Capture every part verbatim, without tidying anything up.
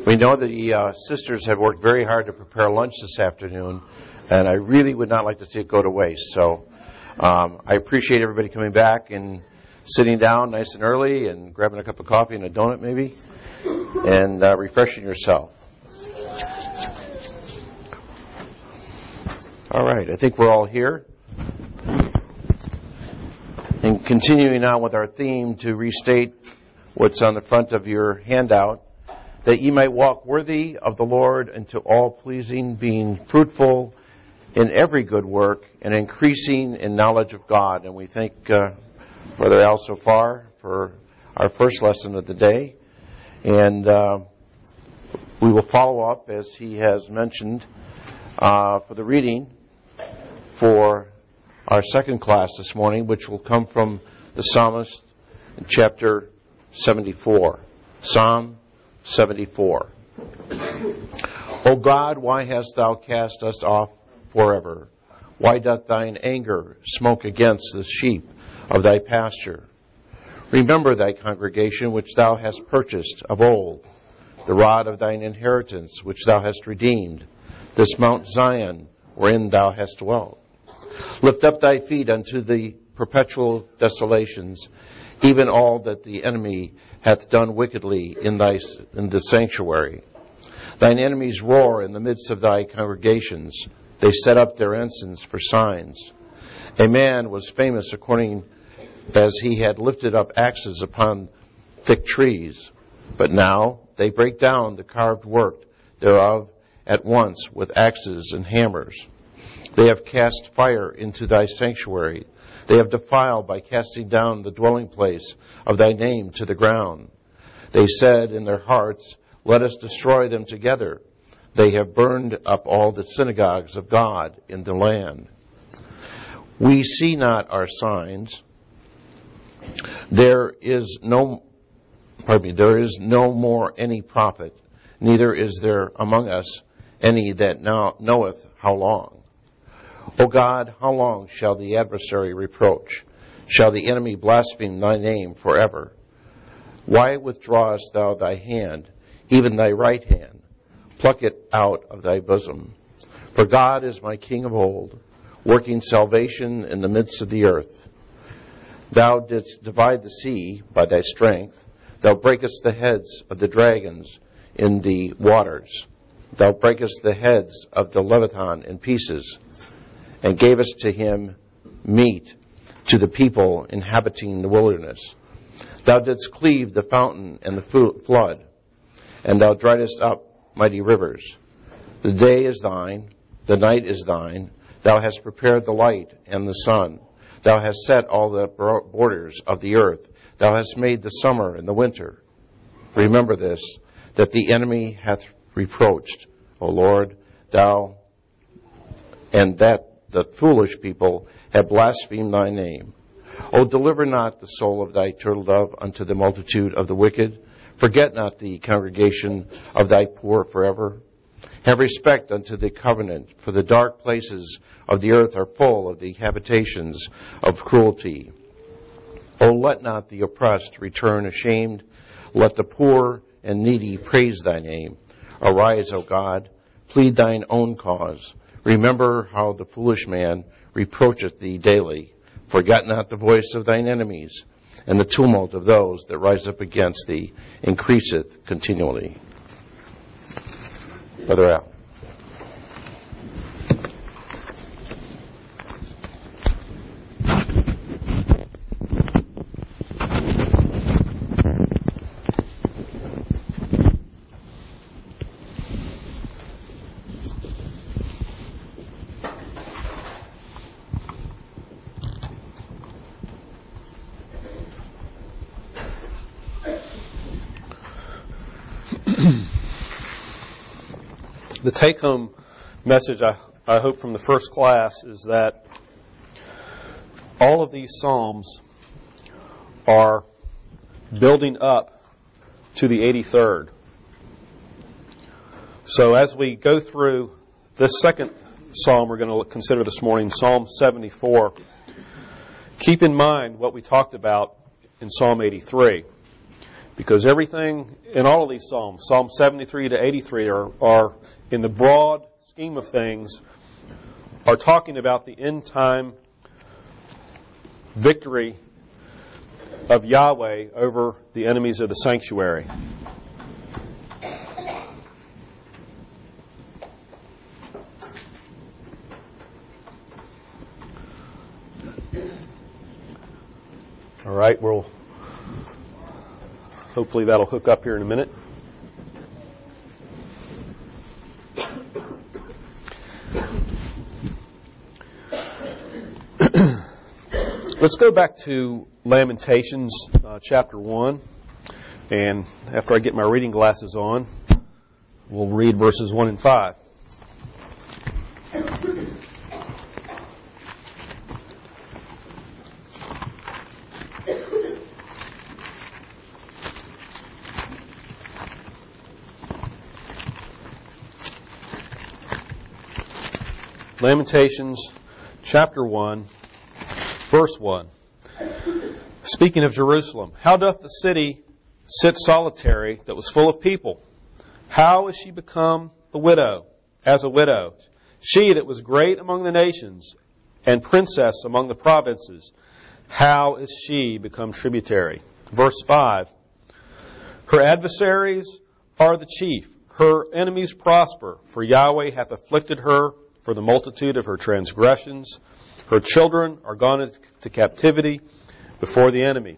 We know the uh, sisters have worked very hard to prepare lunch this afternoon, and I really would not like to see it go to waste. So um, I appreciate everybody coming back and sitting down nice and early and grabbing a cup of coffee and a donut maybe, and uh, refreshing yourself. All right, I think we're all here. And continuing on with our theme, to restate what's on the front of your handout, that ye might walk worthy of the Lord unto all pleasing, being fruitful in every good work and increasing in knowledge of God. And we thank uh, Brother Al so far for our first lesson of the day. And uh, we will follow up, as he has mentioned, uh, for the reading for our second class this morning, which will come from the Psalmist in chapter seventy-four. Psalm seventy-four. O God, why hast thou cast us off forever? Why doth thine anger smoke against the sheep of thy pasture? Remember thy congregation which thou hast purchased of old, the rod of thine inheritance which thou hast redeemed, this Mount Zion wherein thou hast dwelt. Lift up thy feet unto the perpetual desolations, even all that the enemy hath done wickedly in thy in the sanctuary. Thine enemies roar in the midst of thy congregations. They set up their ensigns for signs. A man was famous according as he had lifted up axes upon thick trees. But now they break down the carved work thereof at once with axes and hammers. They have cast fire into thy sanctuary. They have defiled by casting down the dwelling place of thy name to the ground. They said in their hearts, let us destroy them together. They have burned up all the synagogues of God in the land. We see not our signs. There is no, pardon me, there is no more any prophet, neither is there among us any that now knoweth how long. O God, how long shall the adversary reproach? Shall the enemy blaspheme thy name forever? Why withdrawest thou thy hand, even thy right hand? Pluck it out of thy bosom. For God is my King of old, working salvation in the midst of the earth. Thou didst divide the sea by thy strength. Thou breakest the heads of the dragons in the waters. Thou breakest the heads of the Leviathan in pieces, and gavest to him meat to the people inhabiting the wilderness. Thou didst cleave the fountain and the flood, and thou driedest up mighty rivers. The day is thine, the night is thine. Thou hast prepared the light and the sun. Thou hast set all the borders of the earth. Thou hast made the summer and the winter. Remember this, that the enemy hath reproached, O Lord, thou, and that the foolish people have blasphemed thy name. O deliver not the soul of thy turtle dove unto the multitude of the wicked. Forget not the congregation of thy poor forever. Have respect unto the covenant, for the dark places of the earth are full of the habitations of cruelty. O let not the oppressed return ashamed. Let the poor and needy praise thy name. Arise, O God, plead thine own cause. Remember how the foolish man reproacheth thee daily. Forget not the voice of thine enemies, and the tumult of those that rise up against thee increaseth continually. Brother Al. The take-home message, I, I hope, from the first class is that all of these Psalms are building up to the eighty-third. So as we go through this second Psalm we're going to consider this morning, Psalm seventy-four, keep in mind what we talked about in Psalm eighty-three. Because everything in all of these Psalms, Psalm seventy-three to eighty-three, are, are in the broad scheme of things, are talking about the end time victory of Yahweh over the enemies of the sanctuary. All right, we'll hopefully that'll hook up here in a minute. Let's go back to Lamentations uh, chapter one, and after I get my reading glasses on, we'll read verses one and five. Lamentations chapter one, verse one. Speaking of Jerusalem, how doth the city sit solitary that was full of people? How is she become a widow, as a widow? She that was great among the nations and princess among the provinces, how is she become tributary? Verse five. Her adversaries are the chief, her enemies prosper, for Yahweh hath afflicted her for the multitude of her transgressions. Her children are gone into captivity before the enemy.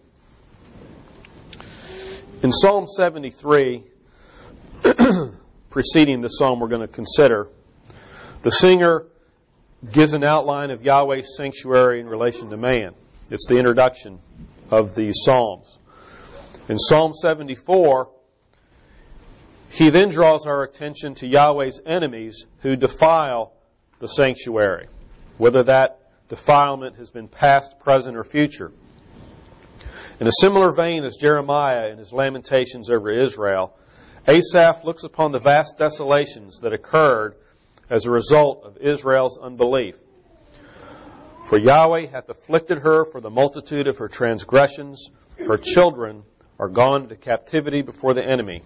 In Psalm seventy-three, preceding the psalm we're going to consider, the singer gives an outline of Yahweh's sanctuary in relation to man. It's the introduction of these psalms. In Psalm seventy-four, he then draws our attention to Yahweh's enemies who defile the sanctuary, whether that defilement has been past, present, or future. In a similar vein as Jeremiah in his Lamentations over Israel, Asaph looks upon the vast desolations that occurred as a result of Israel's unbelief. For Yahweh hath afflicted her for the multitude of her transgressions. Her children are gone into captivity before the enemy.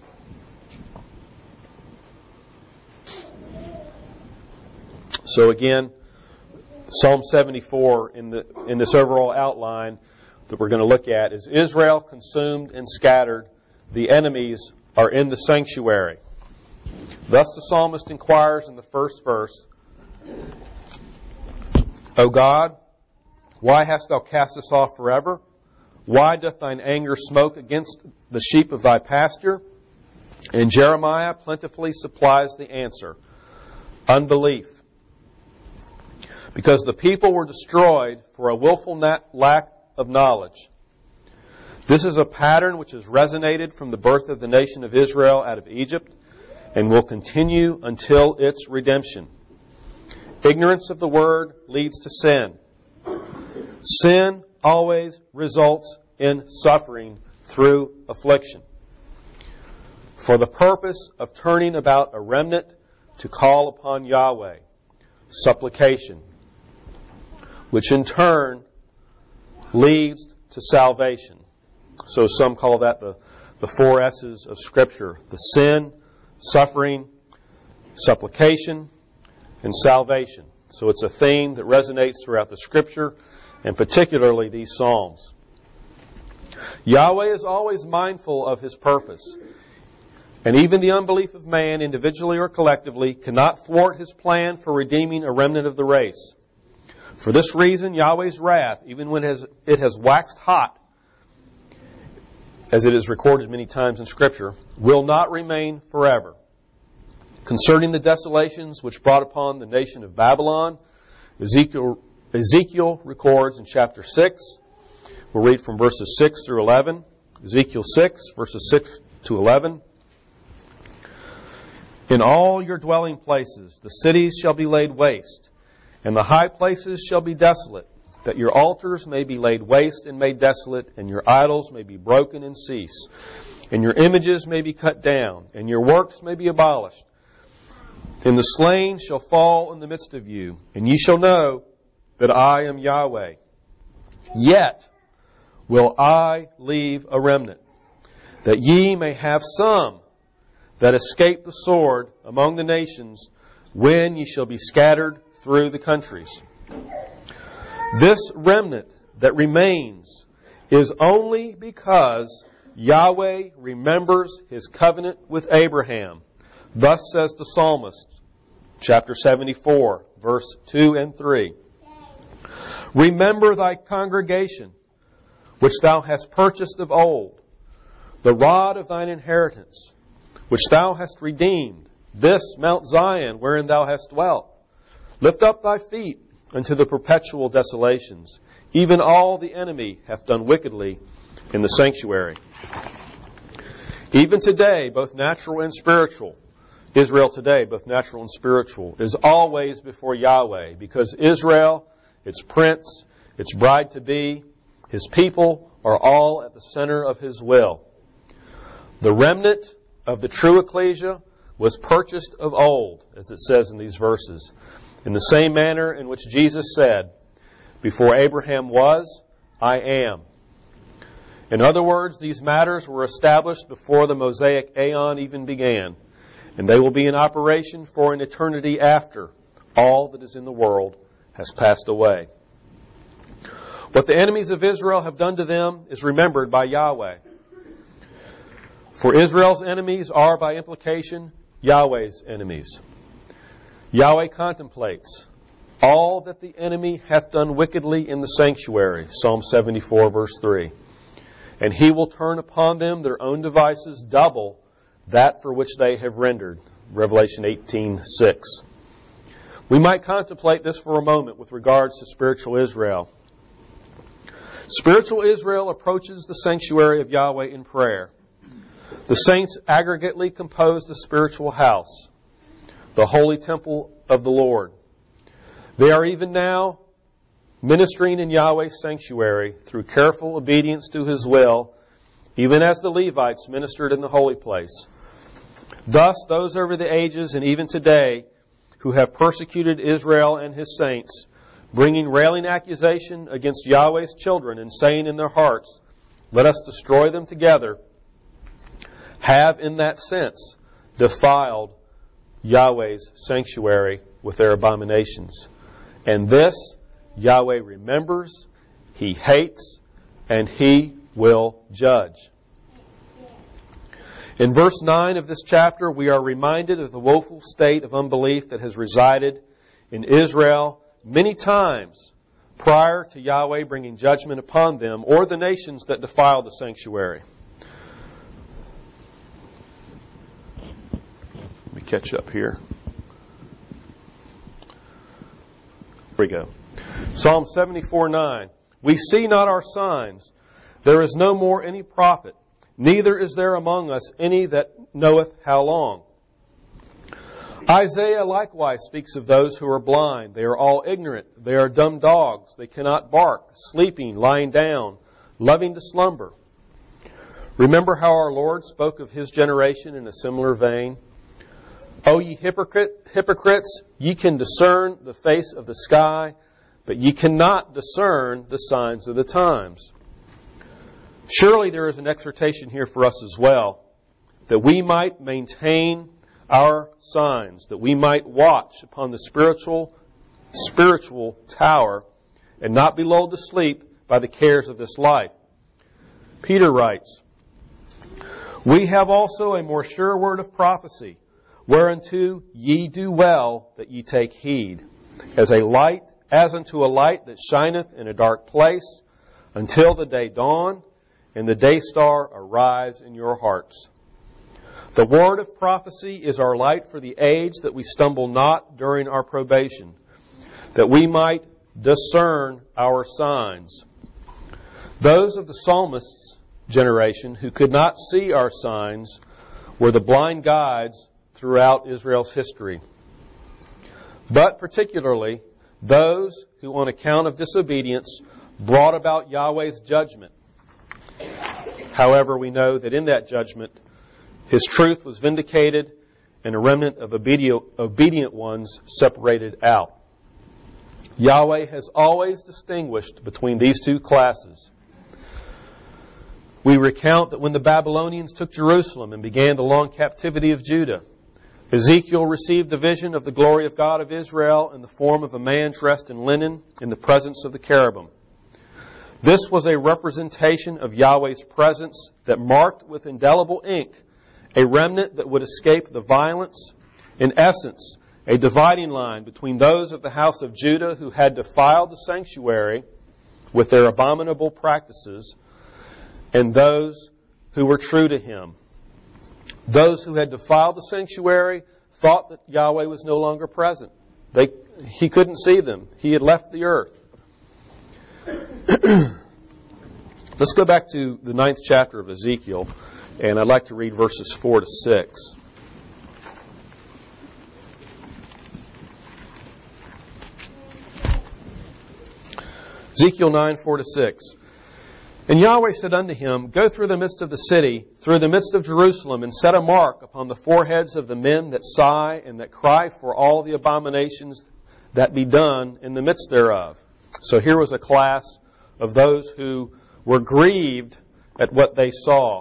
So again, Psalm seventy-four in the in this overall outline that we're going to look at is Israel consumed and scattered. The enemies are in the sanctuary. Thus the psalmist inquires in the first verse, O God, why hast thou cast us off forever? Why doth thine anger smoke against the sheep of thy pasture? And Jeremiah plentifully supplies the answer. Unbelief. Because the people were destroyed for a willful lack of knowledge. This is a pattern which has resonated from the birth of the nation of Israel out of Egypt and will continue until its redemption. Ignorance of the word leads to sin. Sin always results in suffering through affliction. For the purpose of turning about a remnant to call upon Yahweh, supplication, which in turn leads to salvation. So some call that the, the four S's of Scripture. The sin, suffering, supplication, and salvation. So it's a theme that resonates throughout the Scripture, and particularly these Psalms. Yahweh is always mindful of His purpose. And even the unbelief of man, individually or collectively, cannot thwart His plan for redeeming a remnant of the race. For this reason, Yahweh's wrath, even when it has, it has waxed hot, as it is recorded many times in Scripture, will not remain forever. Concerning the desolations which brought upon the nation of Babylon, Ezekiel, Ezekiel records in chapter six, we'll read from verses six through eleven, Ezekiel six, verses six to eleven. In all your dwelling places the cities shall be laid waste, and the high places shall be desolate, that your altars may be laid waste and made desolate, and your idols may be broken and cease, and your images may be cut down, and your works may be abolished. And the slain shall fall in the midst of you, and ye shall know that I am Yahweh. Yet will I leave a remnant, that ye may have some that escape the sword among the nations, when ye shall be scattered through the countries. This remnant that remains is only because Yahweh remembers His covenant with Abraham. Thus says the psalmist, chapter seventy-four, verse two and three. Remember thy congregation, which thou hast purchased of old, the rod of thine inheritance, which thou hast redeemed, this Mount Zion, wherein thou hast dwelt. Lift up thy feet unto the perpetual desolations. Even all the enemy hath done wickedly in the sanctuary. Even today, both natural and spiritual, Israel today, both natural and spiritual, is always before Yahweh, because Israel, its prince, its bride-to-be, His people are all at the center of His will. The remnant of the true ecclesia was purchased of old, as it says in these verses, in the same manner in which Jesus said, before Abraham was, I am. In other words, these matters were established before the Mosaic Aeon even began, and they will be in operation for an eternity after all that is in the world has passed away. What the enemies of Israel have done to them is remembered by Yahweh. For Israel's enemies are, by implication, Yahweh's enemies. Yahweh contemplates all that the enemy hath done wickedly in the sanctuary, Psalm seventy-four, verse three. And He will turn upon them their own devices double that for which they have rendered, Revelation eighteen, six. We might contemplate this for a moment with regards to spiritual Israel. Spiritual Israel approaches the sanctuary of Yahweh in prayer. The saints aggregately compose the spiritual house, the holy temple of the Lord. They are even now ministering in Yahweh's sanctuary through careful obedience to His will, even as the Levites ministered in the holy place. Thus, those over the ages and even today who have persecuted Israel and His saints, bringing railing accusation against Yahweh's children and saying in their hearts, let us destroy them together, have in that sense defiled Yahweh's sanctuary with their abominations. And this Yahweh remembers, He hates, and He will judge. In verse nine of this chapter, we are reminded of the woeful state of unbelief that has resided in Israel many times prior to Yahweh bringing judgment upon them or the nations that defile the sanctuary. Let me catch up here. Here we go. Psalm seventy-four, nine. We see not our signs. There is no more any prophet. Neither is there among us any that knoweth how long. Isaiah likewise speaks of those who are blind. They are all ignorant. They are dumb dogs. They cannot bark, sleeping, lying down, loving to slumber. Remember how our Lord spoke of His generation in a similar vein? O ye hypocrite, hypocrites, ye can discern the face of the sky, but ye cannot discern the signs of the times. Surely there is an exhortation here for us as well, that we might maintain our signs, that we might watch upon the spiritual spiritual tower and not be lulled to sleep by the cares of this life. Peter writes, we have also a more sure word of prophecy, whereunto ye do well that ye take heed, as a light, as unto a light that shineth in a dark place, until the day dawn, and the day star arise in your hearts. The word of prophecy is our light for the age, that we stumble not during our probation, that we might discern our signs. Those of the psalmist's generation who could not see our signs were the blind guides throughout Israel's history. But particularly those who, on account of disobedience, brought about Yahweh's judgment. However, we know that in that judgment, His truth was vindicated and a remnant of obedient, obedient ones separated out. Yahweh has always distinguished between these two classes. We recount that when the Babylonians took Jerusalem and began the long captivity of Judah, Ezekiel received the vision of the glory of God of Israel in the form of a man dressed in linen in the presence of the cherubim. This was a representation of Yahweh's presence that marked with indelible ink a remnant that would escape the violence, in essence, a dividing line between those of the house of Judah who had defiled the sanctuary with their abominable practices and those who were true to him. Those who had defiled the sanctuary thought that Yahweh was no longer present. They, he couldn't see them. He had left the earth. Let's go back to the ninth chapter of Ezekiel, and I'd like to read verses four to six. Ezekiel nine, four to six. And Yahweh said unto him, Go through the midst of the city, through the midst of Jerusalem, and set a mark upon the foreheads of the men that sigh and that cry for all the abominations that be done in the midst thereof. So here was a class of those who were grieved at what they saw.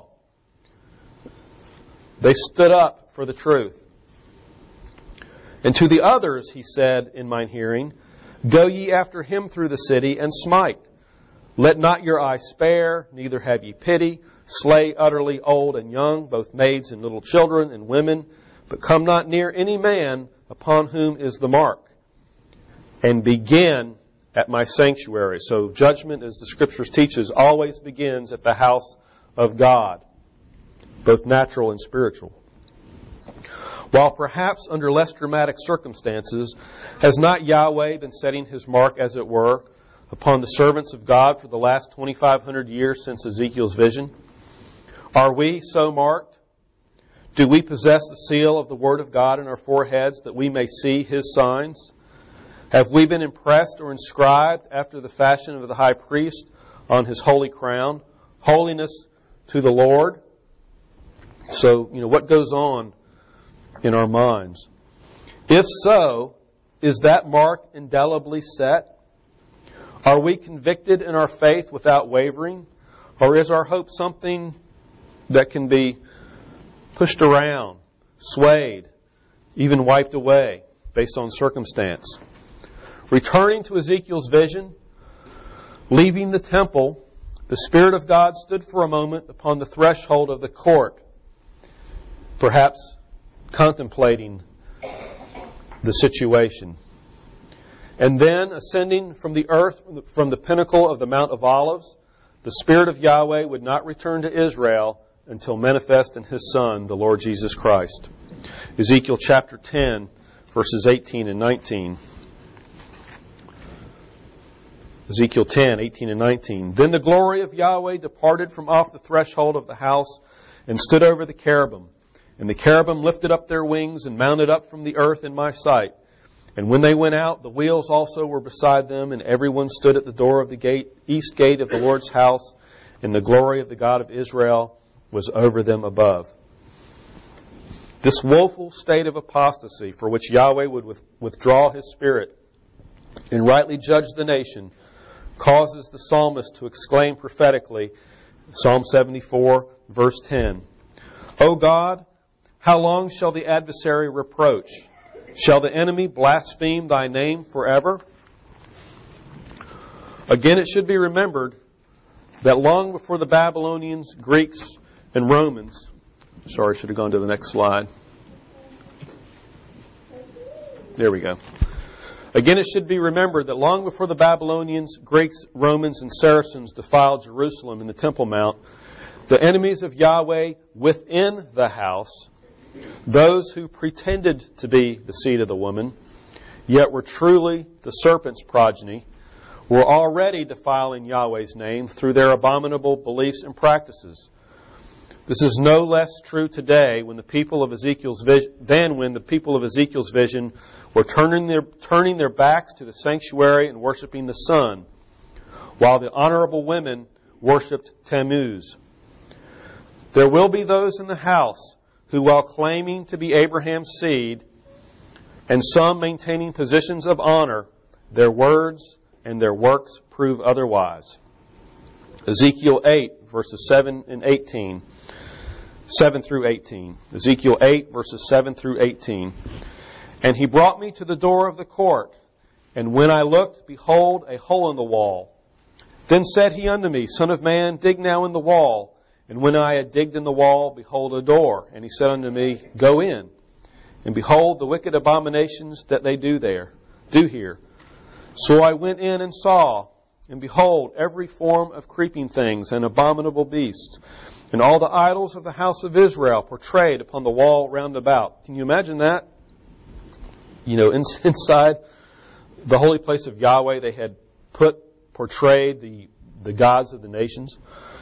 They stood up for the truth. And to the others, he said in mine hearing, Go ye after him through the city, and smite. Let not your eye spare, neither have ye pity. Slay utterly old and young, both maids and little children and women. But come not near any man upon whom is the mark. And begin at my sanctuary. So judgment, as the Scriptures teaches, always begins at the house of God, both natural and spiritual. While perhaps under less dramatic circumstances, has not Yahweh been setting his mark, as it were, upon the servants of God for the last twenty-five hundred years since Ezekiel's vision? Are we so marked? Do we possess the seal of the Word of God in our foreheads that we may see His signs? Have we been impressed or inscribed after the fashion of the high priest on his holy crown? Holiness to the Lord. So, you know, what goes on in our minds? If so, is that mark indelibly set? Are we convicted in our faith without wavering? Or is our hope something that can be pushed around, swayed, even wiped away based on circumstance? Returning to Ezekiel's vision, leaving the temple, the Spirit of God stood for a moment upon the threshold of the court, perhaps contemplating the situation. And then, ascending from the earth, from the pinnacle of the Mount of Olives, the Spirit of Yahweh would not return to Israel until manifest in His Son, the Lord Jesus Christ. Ezekiel chapter ten, verses eighteen and nineteen. Ezekiel ten, eighteen and nineteen. Then the glory of Yahweh departed from off the threshold of the house and stood over the cherubim. And the cherubim lifted up their wings and mounted up from the earth in my sight. And when they went out, the wheels also were beside them, and everyone stood at the door of the gate, east gate of the Lord's house, and the glory of the God of Israel was over them above. This woeful state of apostasy for which Yahweh would withdraw His Spirit and rightly judge the nation causes the psalmist to exclaim prophetically, Psalm seventy-four, verse ten, O God, how long shall the adversary reproach? Shall the enemy blaspheme thy name forever? Again, it should be remembered that long before the Babylonians, Greeks, and Romans, sorry, I should have gone to the next slide. There we go. Again, it should be remembered that long before the Babylonians, Greeks, Romans, and Saracens defiled Jerusalem and the Temple Mount, the enemies of Yahweh within the house, those who pretended to be the seed of the woman, yet were truly the serpent's progeny, were already defiling Yahweh's name through their abominable beliefs and practices. This is no less true today when the people of Ezekiel's vision, than when the people of Ezekiel's vision were turning their, turning their backs to the sanctuary and worshiping the sun, while the honorable women worshipped Tammuz. There will be those in the house who, while claiming to be Abraham's seed, and some maintaining positions of honor, their words and their works prove otherwise. Ezekiel eight, verses seven and eighteen. seven through eighteen. Ezekiel eight, verses seven through eighteen. And he brought me to the door of the court, and when I looked, behold, a hole in the wall. Then said he unto me, Son of man, dig now in the wall. And when I had digged in the wall, behold, a door. And he said unto me, Go in, and behold the wicked abominations that they do there, do here. So I went in and saw, and behold, every form of creeping things and abominable beasts, and all the idols of the house of Israel portrayed upon the wall round about. Can you imagine that? You know, inside the holy place of Yahweh, they had put, portrayed the, the gods of the nations.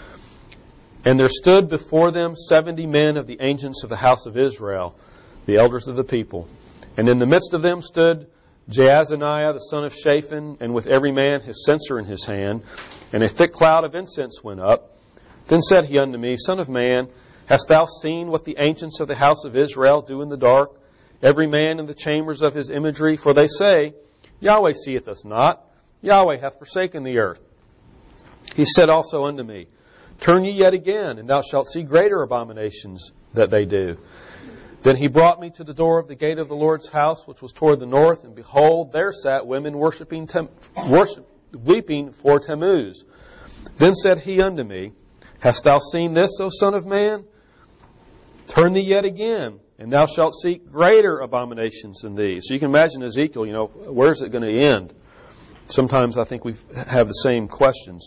And there stood before them seventy men of the ancients of the house of Israel, the elders of the people. And in the midst of them stood Jaazaniah, the son of Shaphan, and with every man his censer in his hand. And a thick cloud of incense went up. Then said he unto me, Son of man, hast thou seen what the ancients of the house of Israel do in the dark, every man in the chambers of his imagery? For they say, Yahweh seeth us not, Yahweh hath forsaken the earth. He said also unto me, Turn ye yet again, and thou shalt see greater abominations that they do. Then he brought me to the door of the gate of the Lord's house, which was toward the north, and behold, there sat women worshiping, tem- worship, weeping for Tammuz. Then said he unto me, Hast thou seen this, O son of man? Turn thee yet again, and thou shalt see greater abominations than these. So you can imagine Ezekiel, you know, where's it going to end? Sometimes I think we have the same questions.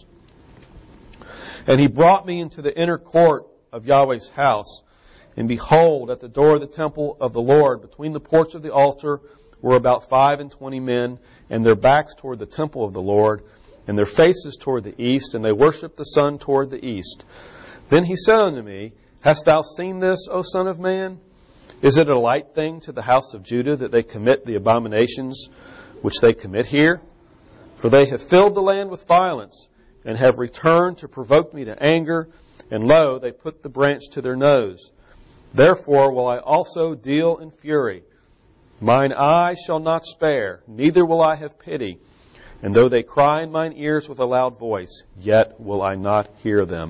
And he brought me into the inner court of Yahweh's house. And behold, at the door of the temple of the Lord, between the porch of the altar, were about five and twenty men, and their backs toward the temple of the Lord, and their faces toward the east, and they worshipped the sun toward the east. Then he said unto me, Hast thou seen this, O son of man? Is it a light thing to the house of Judah that they commit the abominations which they commit here? For they have filled the land with violence, and have returned to provoke me to anger, and lo, they put the branch to their nose. Therefore will I also deal in fury. Mine eye shall not spare, neither will I have pity. And though they cry in mine ears with a loud voice, yet will I not hear them.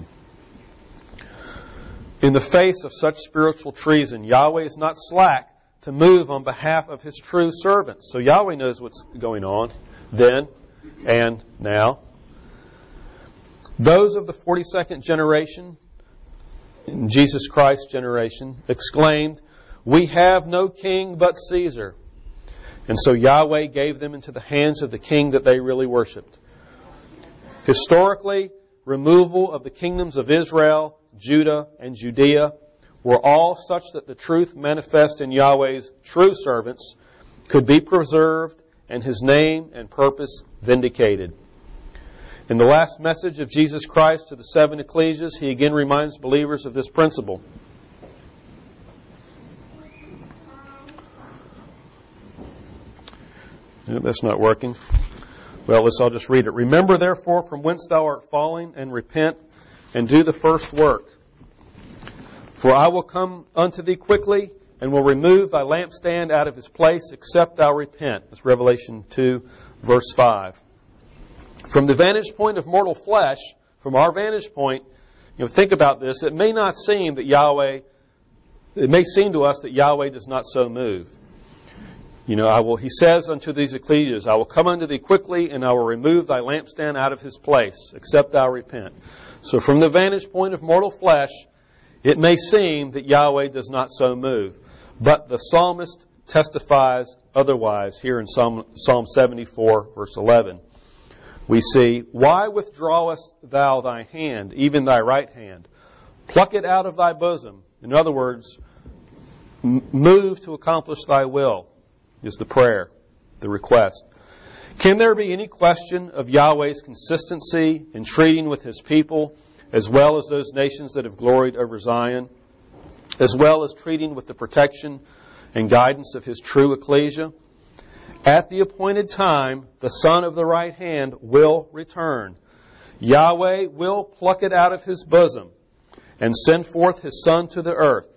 In the face of such spiritual treason, Yahweh is not slack to move on behalf of His true servants. So Yahweh knows what's going on then and now. Those of the forty-second generation, Jesus Christ's generation, exclaimed, We have no king but Caesar. And so Yahweh gave them into the hands of the king that they really worshipped. Historically, removal of the kingdoms of Israel, Judah, and Judea were all such that the truth manifest in Yahweh's true servants could be preserved and His name and purpose vindicated. In the last message of Jesus Christ to the seven ecclesias, He again reminds believers of this principle. Yeah, that's not working. Well, let's all just read it. Remember, therefore, from whence thou art falling, and repent, and do the first work. For I will come unto thee quickly, and will remove thy lampstand out of his place, except thou repent. That's Revelation two, verse five. From the vantage point of mortal flesh, from our vantage point, you know, think about this. It may not seem that Yahweh, it may seem to us that Yahweh does not so move. You know, I will. He says unto these ecclesias, I will come unto thee quickly, and I will remove thy lampstand out of his place, except thou repent. So from the vantage point of mortal flesh, it may seem that Yahweh does not so move. But the psalmist testifies otherwise here in Psalm, Psalm seventy-four, verse eleven. We see, Why withdrawest thou thy hand, even thy right hand? Pluck it out of thy bosom. In other words, m- move to accomplish thy will, is the prayer, the request. Can there be any question of Yahweh's consistency in treating with His people, as well as those nations that have gloried over Zion, as well as treating with the protection and guidance of His true ecclesia? At the appointed time, the Son of the right hand will return. Yahweh will pluck it out of His bosom and send forth His Son to the earth.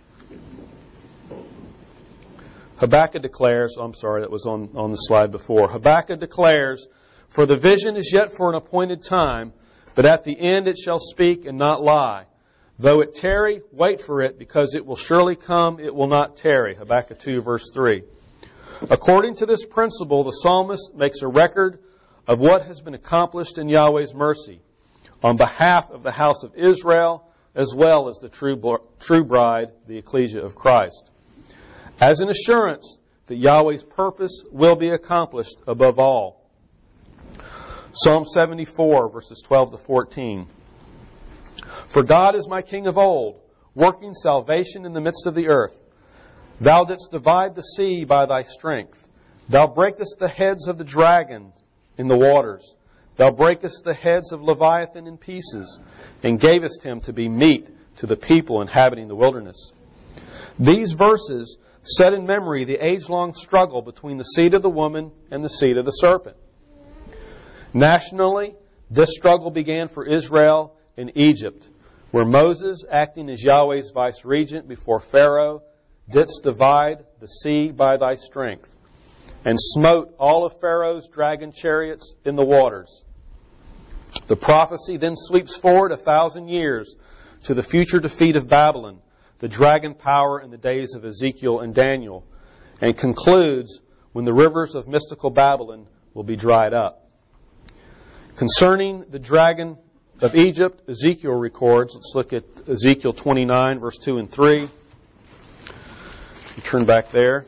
Habakkuk declares, I'm sorry, that was on, on the slide before. Habakkuk declares, For the vision is yet for an appointed time, But at the end it shall speak and not lie. Though it tarry, wait for it, because it will surely come, it will not tarry. Habakkuk two, verse three. According to this principle, the psalmist makes a record of what has been accomplished in Yahweh's mercy on behalf of the house of Israel, as well as the true, true bride, the ecclesia of Christ, as an assurance that Yahweh's purpose will be accomplished above all. Psalm seventy-four, verses twelve to fourteen. For God is my King of old, working salvation in the midst of the earth. Thou didst divide the sea by thy strength. Thou breakest the heads of the dragon in the waters. Thou breakest the heads of Leviathan in pieces, and gavest him to be meat to the people inhabiting the wilderness. These verses set in memory the age-long struggle between the seed of the woman and the seed of the serpent. Nationally, this struggle began for Israel in Egypt, where Moses, acting as Yahweh's vice-regent before Pharaoh, didst divide the sea by thy strength, and smote all of Pharaoh's dragon chariots in the waters. The prophecy then sweeps forward a thousand years to the future defeat of Babylon, the dragon power in the days of Ezekiel and Daniel, and concludes when the rivers of mystical Babylon will be dried up. Concerning the dragon of Egypt, Ezekiel records, let's look at Ezekiel twenty-nine, verse two and three. You turn back there.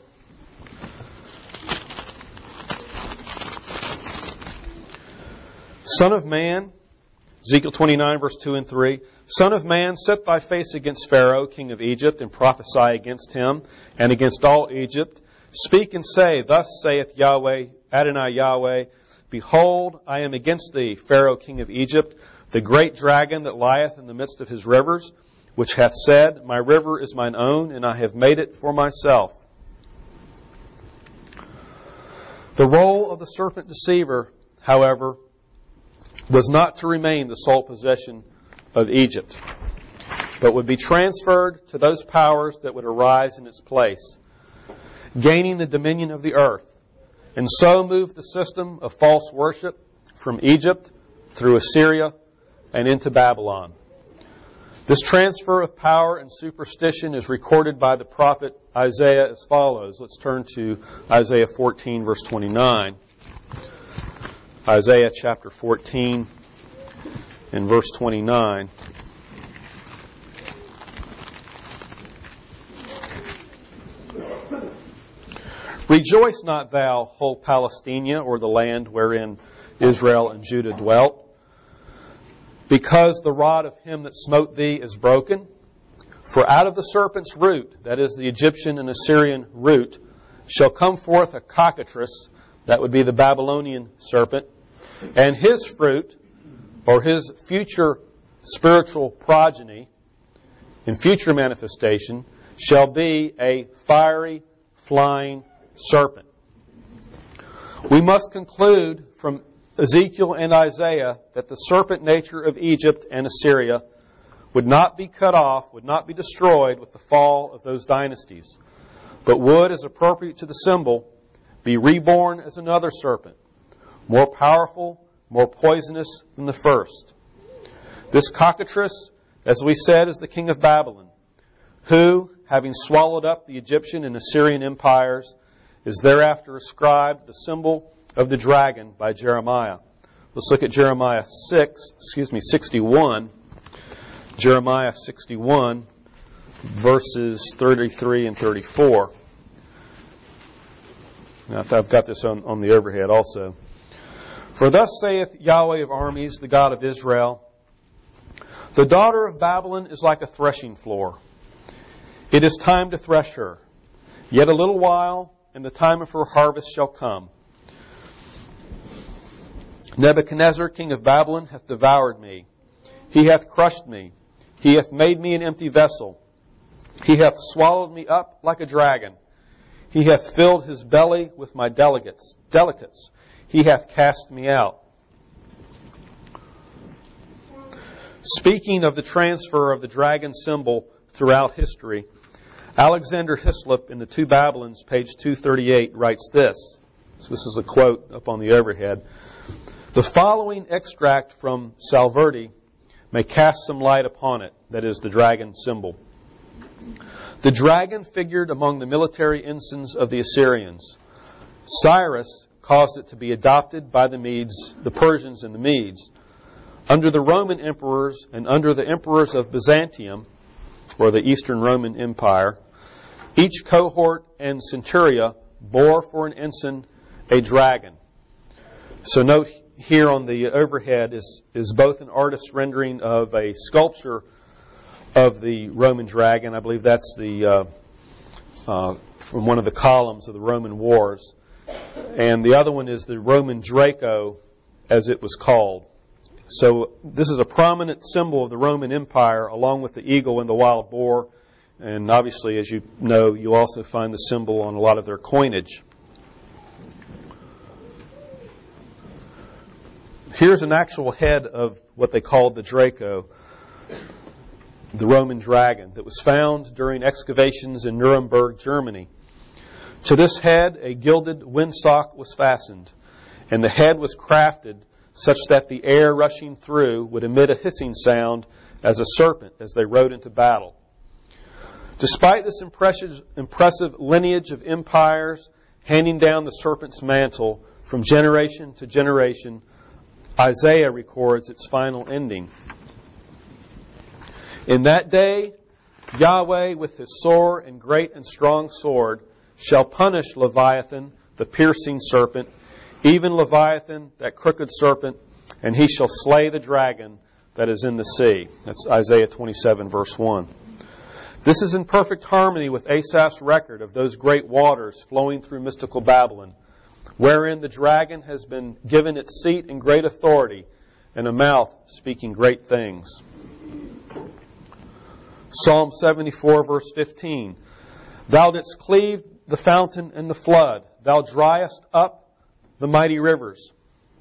Son of man, Ezekiel twenty-nine, verse two and three. Son of man, set thy face against Pharaoh, king of Egypt, and prophesy against him, and against all Egypt. Speak and say, Thus saith Yahweh, Adonai Yahweh, Behold, I am against thee, Pharaoh, king of Egypt, the great dragon that lieth in the midst of his rivers, which hath said, My river is mine own, and I have made it for myself. The role of the serpent deceiver, however, was not to remain the sole possession of Egypt, but would be transferred to those powers that would arise in its place, gaining the dominion of the earth, and so move the system of false worship from Egypt through Assyria and into Babylon. This transfer of power and superstition is recorded by the prophet Isaiah as follows. Let's turn to Isaiah fourteen, verse twenty-nine. Isaiah chapter fourteen and verse twenty-nine. Rejoice not thou, whole Palestina, or the land wherein Israel and Judah dwelt, because the rod of him that smote thee is broken. For out of the serpent's root, that is the Egyptian and Assyrian root, shall come forth a cockatrice, that would be the Babylonian serpent, and his fruit, or his future spiritual progeny, in future manifestation, shall be a fiery, flying serpent. We must conclude from Ezekiel and Isaiah that the serpent nature of Egypt and Assyria would not be cut off, would not be destroyed with the fall of those dynasties, but would, as appropriate to the symbol, be reborn as another serpent, more powerful, more poisonous than the first. This cockatrice, as we said, is the king of Babylon, who, having swallowed up the Egyptian and Assyrian empires, is thereafter ascribed the symbol of the dragon by Jeremiah. Let's look at Jeremiah six, excuse me, sixty-one. Jeremiah sixty-one, verses thirty-three and thirty-four. Now, I've got this on, on the overhead also. For thus saith Yahweh of armies, the God of Israel, the daughter of Babylon is like a threshing floor. It is time to thresh her. Yet a little while, and the time of her harvest shall come. Nebuchadnezzar, king of Babylon, hath devoured me. He hath crushed me. He hath made me an empty vessel. He hath swallowed me up like a dragon. He hath filled his belly with my delegates, delicates. He hath cast me out. Speaking of the transfer of the dragon symbol throughout history, Alexander Hislop in The Two Babylons, page two thirty-eight, writes this. So this is a quote up on the overhead. The following extract from Salverdi may cast some light upon it, that is, the dragon symbol. The dragon figured among the military ensigns of the Assyrians. Cyrus caused it to be adopted by the Medes, the Persians and the Medes. Under the Roman emperors and under the emperors of Byzantium, or the Eastern Roman Empire, each cohort and centuria bore for an ensign a dragon. So note here on the overhead is, is both an artist's rendering of a sculpture of the Roman dragon. I believe that's the uh, uh, from one of the columns of the Roman wars. And the other one is the Roman Draco, as it was called. So this is a prominent symbol of the Roman Empire, along with the eagle and the wild boar. And obviously, as you know, you also find the symbol on a lot of their coinage. Here's an actual head of what they called the Draco, the Roman dragon, that was found during excavations in Nuremberg, Germany. To this head, a gilded windsock was fastened, and the head was crafted such that the air rushing through would emit a hissing sound as a serpent as they rode into battle. Despite this impressive, impressive lineage of empires handing down the serpent's mantle from generation to generation, Isaiah records its final ending. In that day, Yahweh with his sore and great and strong sword shall punish Leviathan, the piercing serpent, even Leviathan, that crooked serpent, and he shall slay the dragon that is in the sea. That's Isaiah twenty-seven, verse one. This is in perfect harmony with Asaph's record of those great waters flowing through mystical Babylon, wherein the dragon has been given its seat and great authority, and a mouth speaking great things. Psalm seventy-four, verse fifteen. Thou didst cleave the fountain and the flood. Thou driest up the mighty rivers.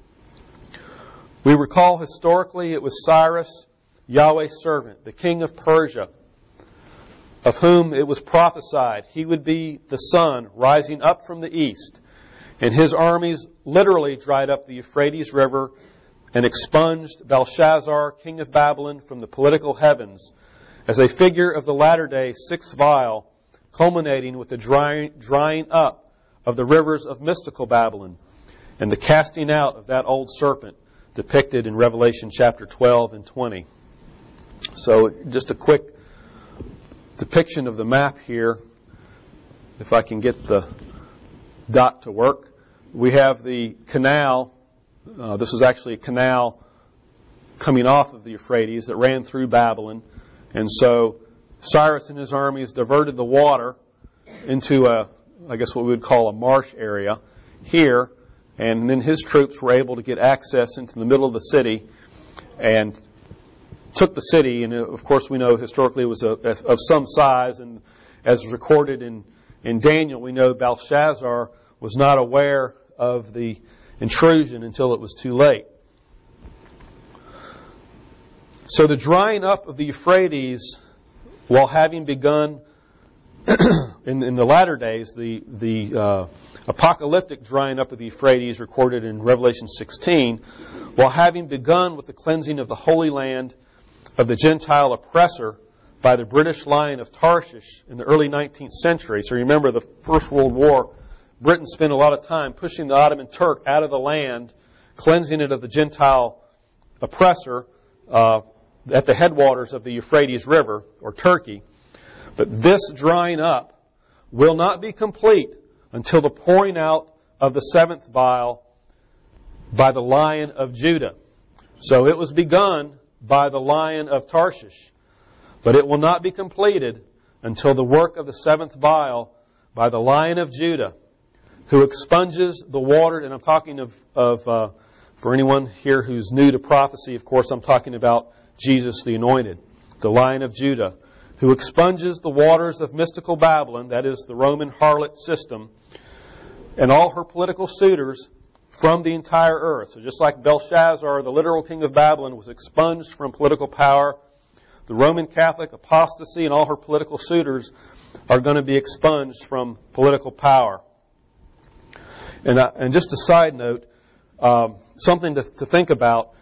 We recall historically it was Cyrus, Yahweh's servant, the king of Persia, of whom it was prophesied he would be the sun rising up from the east, and his armies literally dried up the Euphrates River and expunged Belshazzar, king of Babylon, from the political heavens as a figure of the latter-day sixth vial, culminating with the drying, drying up of the rivers of mystical Babylon and the casting out of that old serpent depicted in Revelation chapter twelve and twenty. So just a quick depiction of the map here, if I can get the dot to work. We have the canal. Uh, this was actually a canal coming off of the Euphrates that ran through Babylon. And so Cyrus and his armies diverted the water into a, I guess what we would call a marsh area here. And then his troops were able to get access into the middle of the city and took the city. And of course, we know historically it was a, of some size. And as recorded in, in Daniel, we know Belshazzar was not aware of the intrusion until it was too late. So the drying up of the Euphrates, while having begun in, in the latter days, the, the uh, apocalyptic drying up of the Euphrates recorded in Revelation sixteen, while having begun with the cleansing of the Holy Land of the Gentile oppressor by the British Lion of Tarshish in the early nineteenth century. So remember, the First World War, Britain spent a lot of time pushing the Ottoman Turk out of the land, cleansing it of the Gentile oppressor uh, at the headwaters of the Euphrates River, or Turkey. But this drying up will not be complete until the pouring out of the seventh vial by the Lion of Judah. So it was begun by the Lion of Tarshish, but it will not be completed until the work of the seventh vial by the Lion of Judah, who expunges the water. And I'm talking of, of uh, for anyone here who's new to prophecy, of course, I'm talking about Jesus the Anointed, the Lion of Judah, who expunges the waters of mystical Babylon, that is the Roman harlot system, and all her political suitors from the entire earth. So just like Belshazzar, the literal king of Babylon, was expunged from political power, the Roman Catholic apostasy and all her political suitors are going to be expunged from political power. And, uh, and just a side note, um, something to, to think about.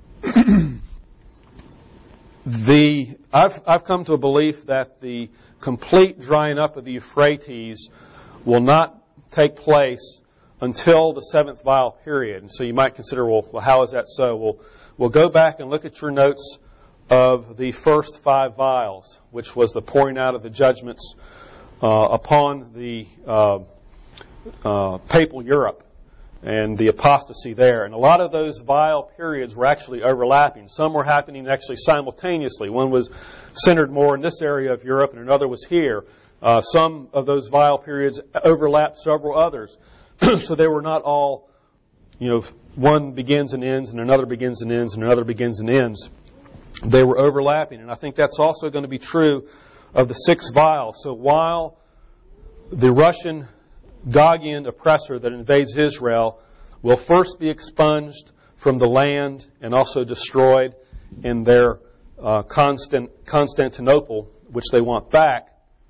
the I've I've come to a belief that the complete drying up of the Euphrates will not take place until the seventh vial period. And so you might consider, well, well how is that so? Well, we'll go back and look at your notes of the first five vials, which was the pouring out of the judgments uh, upon the uh, uh, papal Europe and the apostasy there. And a lot of those vial periods were actually overlapping. Some were happening actually simultaneously. One was centered more in this area of Europe and another was here. Uh, some of those vial periods overlapped several others. So they were not all, you know, one begins and ends and another begins and ends and another begins and ends. They were overlapping. And I think that's also going to be true of the sixth vial. So while the Russian Gogian oppressor that invades Israel will first be expunged from the land and also destroyed in their uh, Constant, Constantinople, which they want back,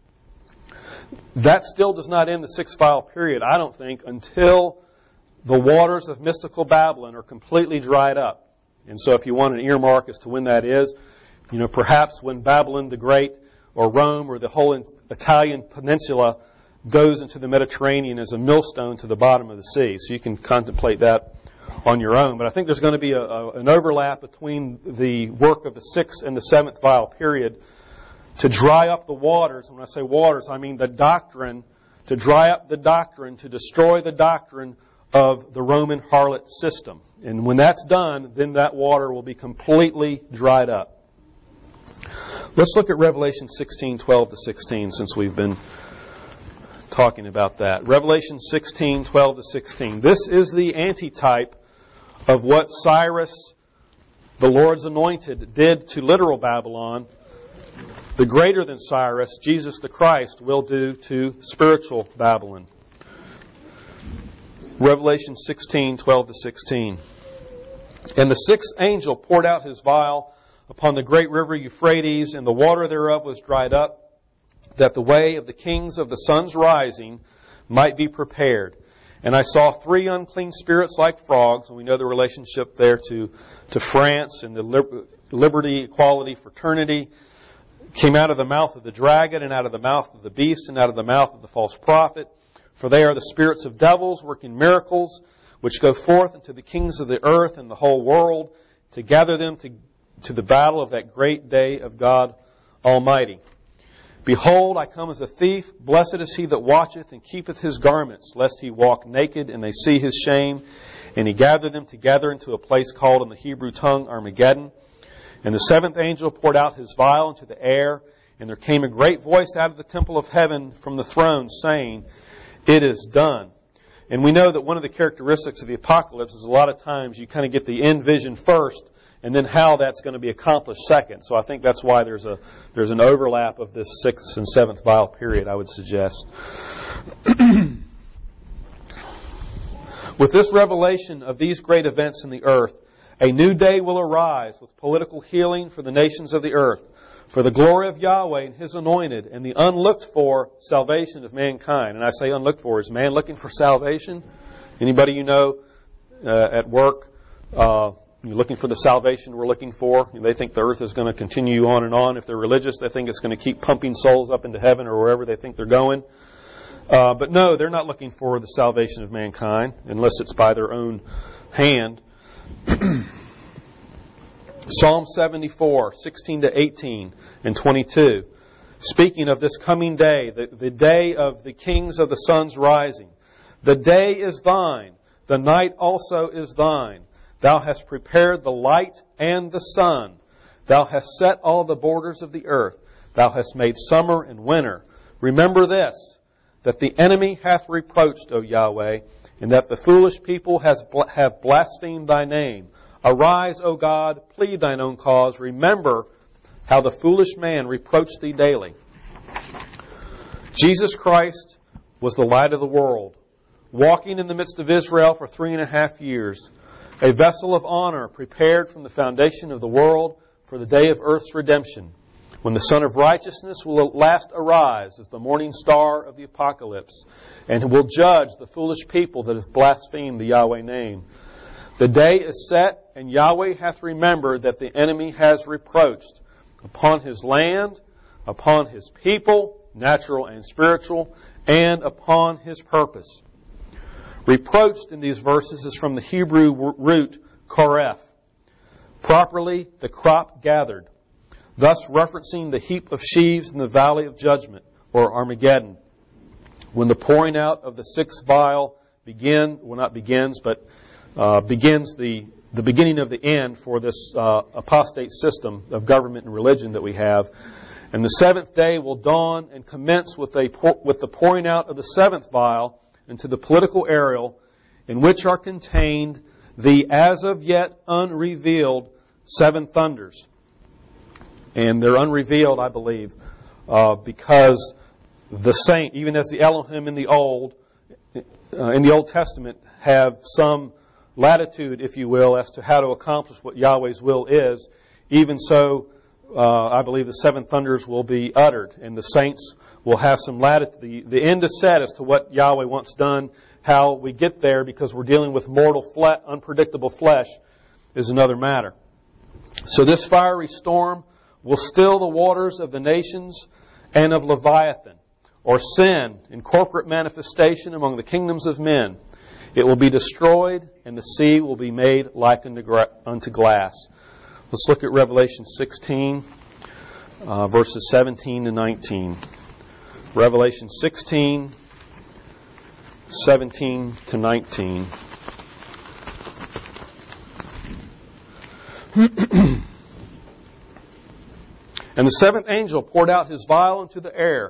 that still does not end the sixth vial period, I don't think, until the waters of mystical Babylon are completely dried up. And so if you want an earmark as to when that is, you know, perhaps when Babylon the Great or Rome or the whole Italian peninsula goes into the Mediterranean as a millstone to the bottom of the sea. So you can contemplate that on your own. But I think there's going to be a, a, an overlap between the work of the sixth and the seventh vial period to dry up the waters. And when I say waters, I mean the doctrine, to dry up the doctrine, to destroy the doctrine of the Roman harlot system. And when that's done, then that water will be completely dried up. Let's look at Revelation sixteen, twelve to sixteen, since we've been talking about that. Revelation sixteen, twelve to sixteen. This is the antitype of what Cyrus, the Lord's anointed, did to literal Babylon. The greater than Cyrus, Jesus the Christ, will do to spiritual Babylon. Revelation sixteen, twelve to sixteen. And the sixth angel poured out his vial upon the great river Euphrates, and the water thereof was dried up, that the way of the kings of the sun's rising might be prepared. And I saw three unclean spirits like frogs, and we know the relationship there to, to France and the liberty, equality, fraternity, came out of the mouth of the dragon, and out of the mouth of the beast, and out of the mouth of the false prophet. For they are the spirits of devils working miracles, which go forth into the kings of the earth and the whole world, to gather them to, to the battle of that great day of God Almighty. Behold, I come as a thief. Blessed is he that watcheth and keepeth his garments, lest he walk naked and they see his shame. And he gathered them together into a place called in the Hebrew tongue Armageddon. And the seventh angel poured out his vial into the air, and there came a great voice out of the temple of heaven from the throne, saying, It is done. And we know that one of the characteristics of the apocalypse is a lot of times you kind of get the end vision first, and then how that's going to be accomplished second. So I think that's why there's a there's an overlap of this sixth and seventh vial period, I would suggest. With this revelation of these great events in the earth, a new day will arise with political healing for the nations of the earth, for the glory of Yahweh and His anointed, and the unlooked for salvation of mankind. And I say unlooked for, is man looking for salvation? Anybody you know uh, at work, uh, you're looking for the salvation we're looking for? They think the earth is going to continue on and on. If they're religious, they think it's going to keep pumping souls up into heaven or wherever they think they're going. Uh, but no, they're not looking for the salvation of mankind, unless it's by their own hand. Psalm seventy-four, sixteen to eighteen and twenty-two. Speaking of this coming day, the, the day of the kings of the sun's rising. The day is thine, the night also is thine. Thou hast prepared the light and the sun. Thou hast set all the borders of the earth. Thou hast made summer and winter. Remember this, that the enemy hath reproached, O Yahweh, and that the foolish people has, have blasphemed thy name. Arise, O God, plead thine own cause. Remember how the foolish man reproached thee daily. Jesus Christ was the light of the world, walking in the midst of Israel for three and a half years, a vessel of honor prepared from the foundation of the world for the day of earth's redemption, when the Son of Righteousness will at last arise as the morning star of the apocalypse, and will judge the foolish people that have blasphemed the Yahweh name. The day is set, and Yahweh hath remembered that the enemy has reproached upon his land, upon his people, natural and spiritual, and upon his purpose. Reproached in these verses is from the Hebrew root koreth, properly the crop gathered, thus referencing the heap of sheaves in the valley of judgment, or Armageddon. When the pouring out of the sixth vial begin, well not begins, but uh, begins the, the beginning of the end for this uh, apostate system of government and religion that we have. And the seventh day will dawn and commence with, a, with the pouring out of the seventh vial into the political aerial, in which are contained the as of yet unrevealed seven thunders. And they're unrevealed, I believe, uh, because the saint, even as the Elohim in the Old, uh, in the Old Testament, have some latitude, if you will, as to how to accomplish what Yahweh's will is, even so, uh, I believe the seven thunders will be uttered, and the saints will have some latitude. The, the end is set as to what Yahweh wants done. How we get there, because we're dealing with mortal, fle- unpredictable flesh, is another matter. So this fiery storm will still the waters of the nations and of Leviathan, or sin in corporate manifestation among the kingdoms of men. It will be destroyed, and the sea will be made like unto, gra- unto glass. Let's look at Revelation sixteen, uh, verses seventeen to nineteen. Revelation sixteen, seventeen to nineteen. And the seventh angel poured out his vial into the air,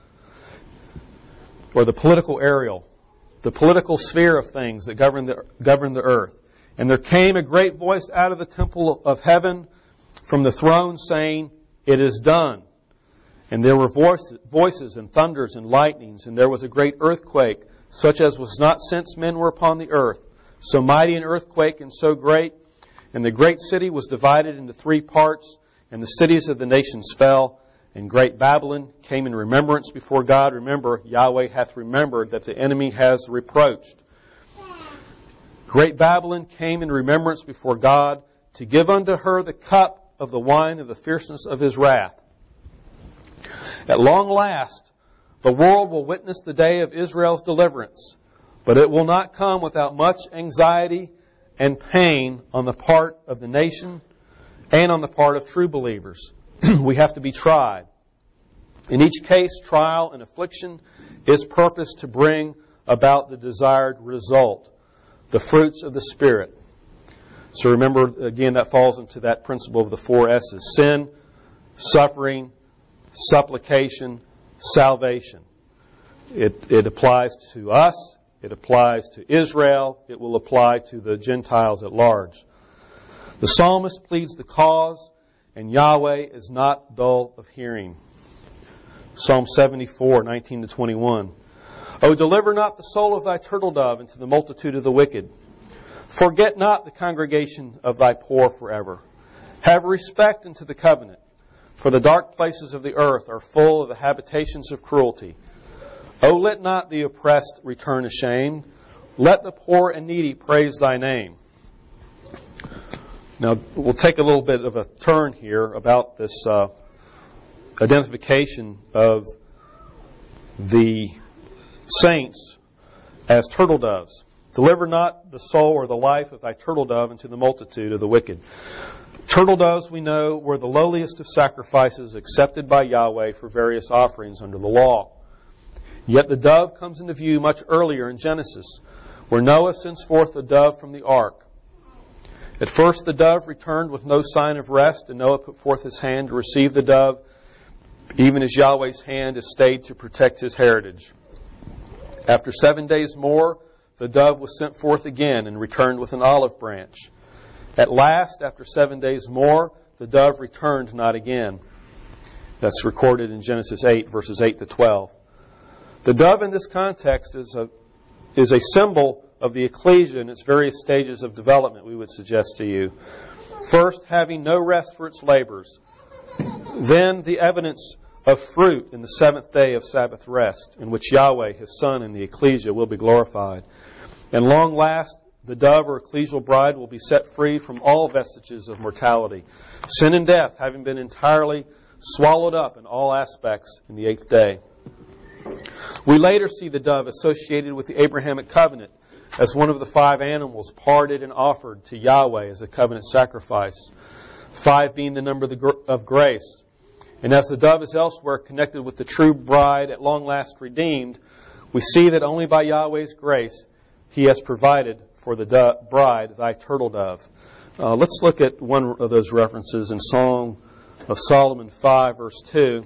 or the political aerial, the political sphere of things that govern the, govern the earth. And there came a great voice out of the temple of heaven from the throne saying, "It is done." And there were voices, voices and thunders and lightnings, and there was a great earthquake, such as was not since men were upon the earth. So mighty an earthquake and so great. And the great city was divided into three parts, and the cities of the nations fell. And great Babylon came in remembrance before God. Remember, Yahweh hath remembered that the enemy has reproached. Great Babylon came in remembrance before God to give unto her the cup of the wine of the fierceness of his wrath. At long last, the world will witness the day of Israel's deliverance, but it will not come without much anxiety and pain on the part of the nation and on the part of true believers. We have to be tried. In each case, trial and affliction is purposed to bring about the desired result, the fruits of the Spirit. So remember, again, that falls into that principle of the four S's: sin, suffering, supplication, salvation. It, it applies to us. It applies to Israel. It will apply to the Gentiles at large. The psalmist pleads the cause, and Yahweh is not dull of hearing. Psalm seventy-four, nineteen to twenty-one. O deliver not the soul of thy turtle dove into the multitude of the wicked. Forget not the congregation of thy poor forever. Have respect unto the covenant. For the dark places of the earth are full of the habitations of cruelty. O let not the oppressed return ashamed. Let the poor and needy praise thy name. Now, we'll take a little bit of a turn here about this uh, identification of the saints as turtle doves. Deliver not the soul or the life of thy turtle dove into the multitude of the wicked. Turtle doves, we know, were the lowliest of sacrifices accepted by Yahweh for various offerings under the law. Yet the dove comes into view much earlier in Genesis, where Noah sends forth the dove from the ark. At first the dove returned with no sign of rest, and Noah put forth his hand to receive the dove, even as Yahweh's hand is stayed to protect his heritage. After seven days more, the dove was sent forth again and returned with an olive branch. At last, after seven days more, the dove returned not again. That's recorded in Genesis eight, verses eight to twelve. The dove in this context is a, is a symbol of the ecclesia in its various stages of development, we would suggest to you. First, having no rest for its labors. Then, the evidence of fruit in the seventh day of Sabbath rest, in which Yahweh, His Son, and the ecclesia will be glorified. And long last, the dove or ecclesial bride will be set free from all vestiges of mortality, sin and death having been entirely swallowed up in all aspects in the eighth day. We later see the dove associated with the Abrahamic covenant as one of the five animals parted and offered to Yahweh as a covenant sacrifice, five being the number of grace. And as the dove is elsewhere connected with the true bride at long last redeemed, we see that only by Yahweh's grace He has provided for the do- bride, thy turtle dove. Uh, let's look at one of those references in Song of Solomon five, verse two.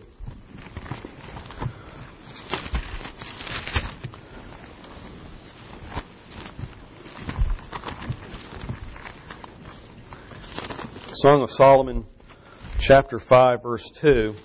Song of Solomon, chapter five, verse two.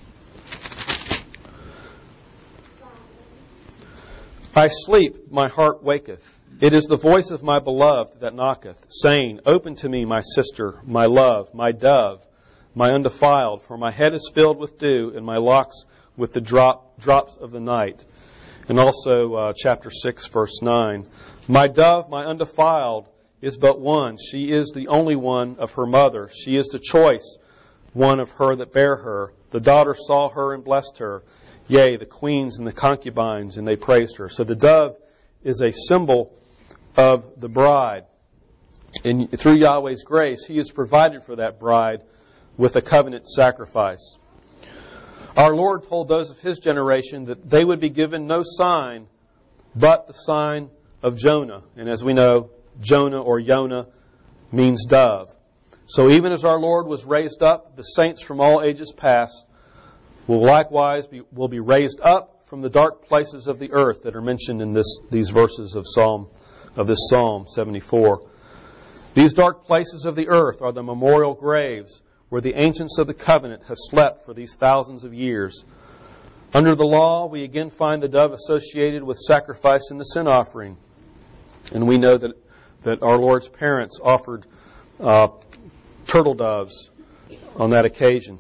I sleep, my heart waketh. It is the voice of my beloved that knocketh, saying, Open to me, my sister, my love, my dove, my undefiled, for my head is filled with dew, and my locks with the drop, drops of the night. And also uh, chapter six, verse nine. My dove, my undefiled, is but one. She is the only one of her mother. She is the choice one of her that bare her. The daughter saw her and blessed her. Yea, the queens and the concubines, and they praised her. So the dove is a symbol of the bride. And through Yahweh's grace, He has provided for that bride with a covenant sacrifice. Our Lord told those of His generation that they would be given no sign but the sign of Jonah. And as we know, Jonah or Yonah means dove. So even as our Lord was raised up, the saints from all ages past will likewise be, will be raised up from the dark places of the earth that are mentioned in this, these verses of Psalm of this Psalm seventy-four. These dark places of the earth are the memorial graves where the ancients of the covenant have slept for these thousands of years. Under the law, we again find the dove associated with sacrifice in the sin offering. And we know that, that our Lord's parents offered uh, turtle doves on that occasion.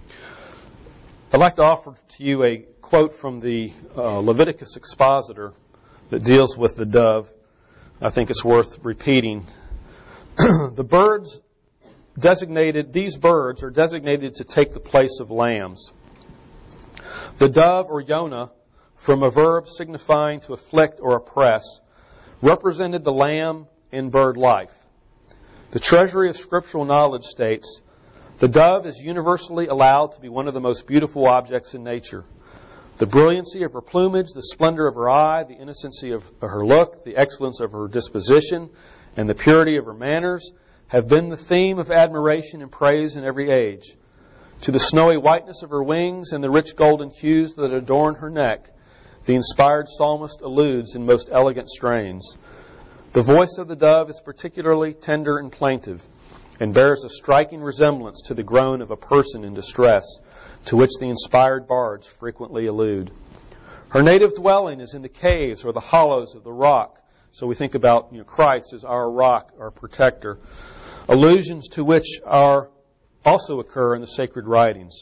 I'd like to offer to you a quote from the uh, Leviticus expositor that deals with the dove. I think it's worth repeating. The birds designated, these birds are designated to take the place of lambs. The dove or Yonah, from a verb signifying to afflict or oppress, represented the lamb in bird life. The Treasury of Scriptural Knowledge states, the dove is universally allowed to be one of the most beautiful objects in nature. The brilliancy of her plumage, the splendor of her eye, the innocency of her look, the excellence of her disposition, and the purity of her manners have been the theme of admiration and praise in every age. To the snowy whiteness of her wings and the rich golden hues that adorn her neck, the inspired psalmist alludes in most elegant strains. The voice of the dove is particularly tender and plaintive, and bears a striking resemblance to the groan of a person in distress, to which the inspired bards frequently allude. Her native dwelling is in the caves or the hollows of the rock. So we think about, you know, Christ as our rock, our protector. Allusions to which are also occur in the sacred writings.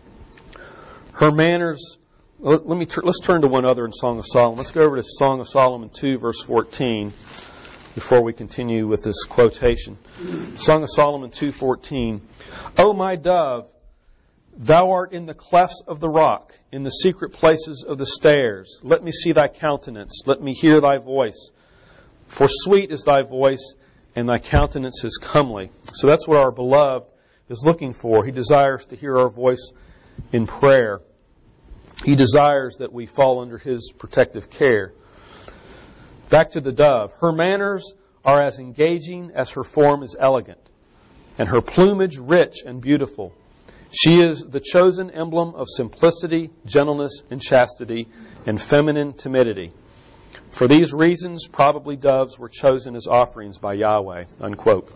Her manners. Let, let me tr- let's turn to one other in Song of Solomon. Let's go over to Song of Solomon two, verse fourteen, before we continue with this quotation. Song of Solomon two fourteen. O my dove, thou art in the clefts of the rock, in the secret places of the stairs. Let me see thy countenance. Let me hear thy voice. For sweet is thy voice, and thy countenance is comely. So that's what our beloved is looking for. He desires to hear our voice in prayer. He desires that we fall under His protective care. Back to the dove. Her manners are as engaging as her form is elegant, and her plumage rich and beautiful. She is the chosen emblem of simplicity, gentleness, and chastity, and feminine timidity. For these reasons, probably doves were chosen as offerings by Yahweh. Unquote.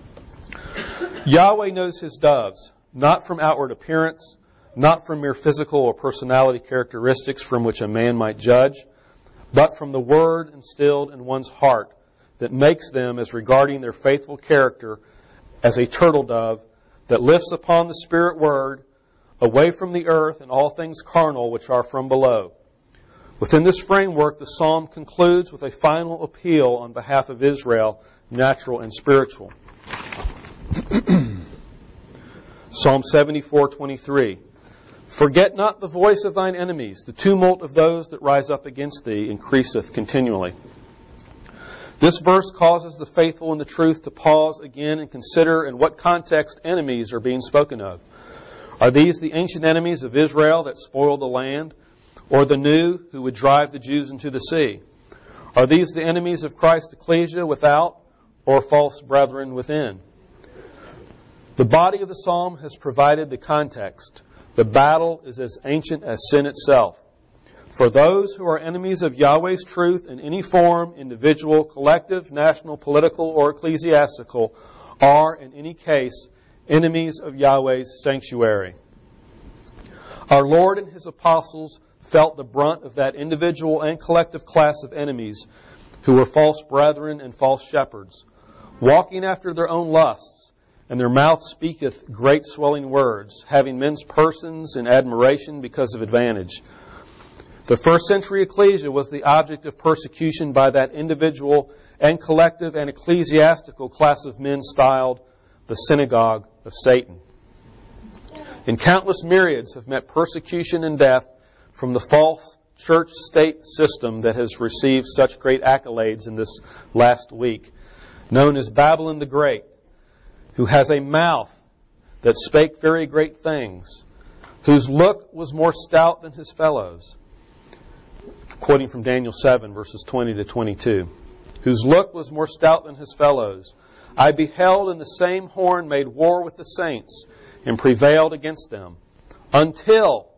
Yahweh knows His doves, not from outward appearance, not from mere physical or personality characteristics from which a man might judge, but from the word instilled in one's heart that makes them, as regarding their faithful character, as a turtle dove that lifts upon the Spirit word, away from the earth and all things carnal which are from below. Within this framework, the psalm concludes with a final appeal on behalf of Israel, natural and spiritual. Psalm seventy-four twenty-three. Forget not the voice of thine enemies. The tumult of those that rise up against thee increaseth continually. This verse causes the faithful in the truth to pause again and consider in what context enemies are being spoken of. Are these the ancient enemies of Israel that spoiled the land, or the new who would drive the Jews into the sea? Are these the enemies of Christ's ecclesia without, or false brethren within? The body of the psalm has provided the context. The battle is as ancient as sin itself. For those who are enemies of Yahweh's truth in any form, individual, collective, national, political, or ecclesiastical, are, in any case, enemies of Yahweh's sanctuary. Our Lord and His apostles felt the brunt of that individual and collective class of enemies who were false brethren and false shepherds, walking after their own lusts, and their mouth speaketh great swelling words, having men's persons in admiration because of advantage. The first century ecclesia was the object of persecution by that individual and collective and ecclesiastical class of men styled the synagogue of Satan. And countless myriads have met persecution and death from the false church-state system that has received such great accolades in this last week, known as Babylon the Great, who has a mouth that spake very great things, whose look was more stout than his fellows. Quoting from Daniel seven, verses twenty to twenty-two. Whose look was more stout than his fellows. I beheld, and the same horn made war with the saints, and prevailed against them, until,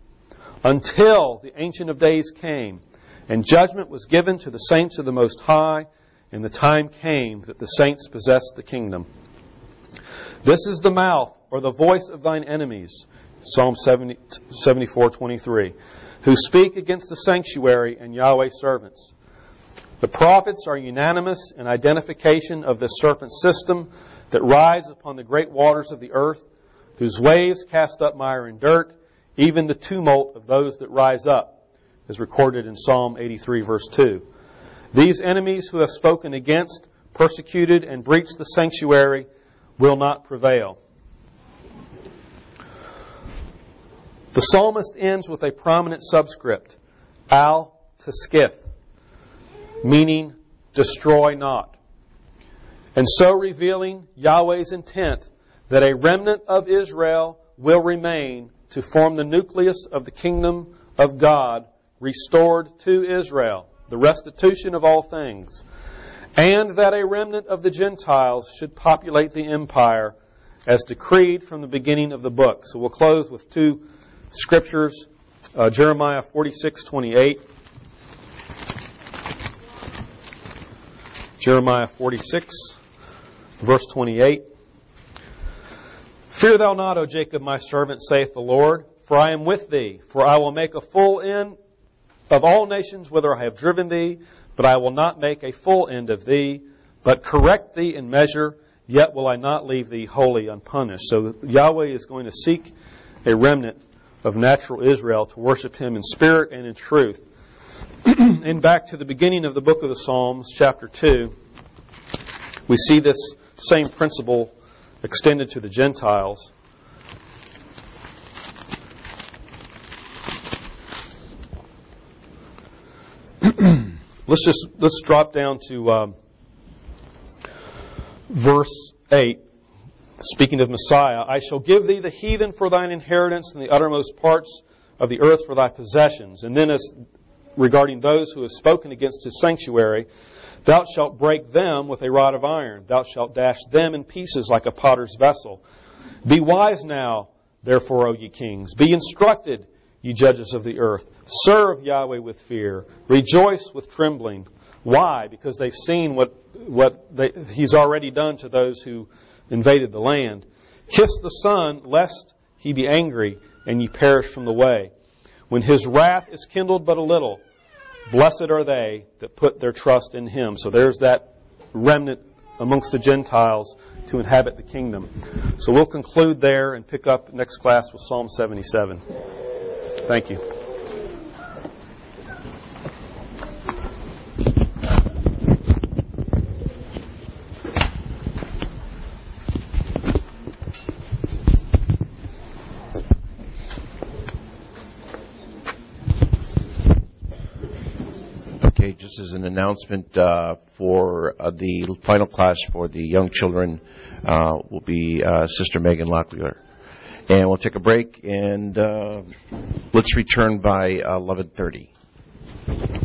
until the Ancient of Days came, and judgment was given to the saints of the Most High, and the time came that the saints possessed the kingdom. This is the mouth, or the voice of thine enemies, Psalm seventy-four twenty-three, who speak against the sanctuary and Yahweh's servants. The prophets are unanimous in identification of this serpent system that rides upon the great waters of the earth, whose waves cast up mire and dirt, even the tumult of those that rise up, as recorded in Psalm eighty-three, verse two. These enemies who have spoken against, persecuted, and breached the sanctuary will not prevail. The psalmist ends with a prominent subscript, al teskith, meaning destroy not, and so revealing Yahweh's intent that a remnant of Israel will remain to form the nucleus of the kingdom of God restored to Israel, the restitution of all things, and that a remnant of the Gentiles should populate the empire as decreed from the beginning of the book. So we'll close with two scriptures, uh, Jeremiah forty-six twenty-eight. Jeremiah forty-six, verse twenty-eight. Fear thou not, O Jacob, my servant, saith the Lord, for I am with thee. For I will make a full end of all nations whither I have driven thee, but I will not make a full end of thee, but correct thee in measure, yet will I not leave thee wholly unpunished. So Yahweh is going to seek a remnant of natural Israel to worship Him in spirit and in truth. And back to the beginning of the book of the Psalms, chapter two, we see this same principle extended to the Gentiles. let's just let's drop down to um, verse eight. Speaking of Messiah, I shall give thee the heathen for thine inheritance, and the uttermost parts of the earth for thy possessions. And then, as regarding those who have spoken against His sanctuary, thou shalt break them with a rod of iron. Thou shalt dash them in pieces like a potter's vessel. Be wise now, therefore, O ye kings. Be instructed, ye judges of the earth. Serve Yahweh with fear. Rejoice with trembling. Why? Because they've seen what, what they, He's already done to those who invaded the land. Kiss the Son, lest He be angry, and ye perish from the way. When His wrath is kindled but a little, blessed are they that put their trust in Him. So there's that remnant amongst the Gentiles to inhabit the kingdom. So we'll conclude there and pick up next class with Psalm seventy-seven. Thank you. Okay, just as an announcement uh, for uh, the final class for the young children uh, will be uh, Sister Megan Locklear. And we'll take a break, and uh, let's return by eleven thirty.